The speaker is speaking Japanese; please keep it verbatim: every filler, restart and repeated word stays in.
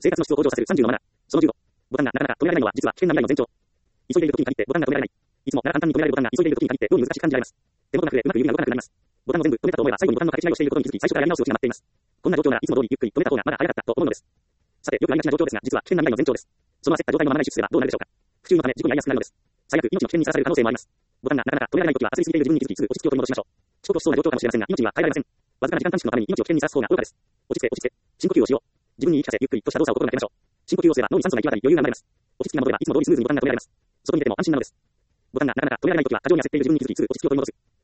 生活の質を向上させるさんじゅうのマナー。そのじゅうご。ボタンがなかなか止められないのは実は危険な未来の前兆。急いでいる時に限ってボタンが止められない。いつもなら簡単に止められるボタンが急いでいる時に限って妙に難しく感じられます。手元が増え、うまく指が動かなくなります。ボタンを全部止めたと思えば最後にボタンの掛け違いをしていることに気づき、最初からやり直す余地が待っています。こんな状況ならいつも通りゆっくり止めた方がまだ早かったと思うのです。さて、よくありがちな状況ですが、実は危険な未来の前兆です。その焦った状態のまま内出すればどうなるでしょうか。不注意のため事故に遭いやすくなるのです。最悪、命の危険にさらされる可能性もあります。ボタンがなかなか止められないときは焦りすぎている自分に気づき、すぐ落ち着きを取り戻しましょう。遅刻しそうな状況かもしれませんが、命には変えられません。わずかな時間短縮のために命を危険にさらす方が愚かです。落ち着け、落ち着け。深呼吸をしよう。自分に言い聞かせ、ゆっくりとした動作を心がけましょう。深呼吸をすれば脳に酸素が行き渡り余裕が生まれます。落ち着きが戻ればいつも通りスムーズにボタンが止められます。そこに出ても安心なのです。ボタンがなかなか止められないときは過剰に焦っている自分に気づき、すぐ落ち着きを取り戻す。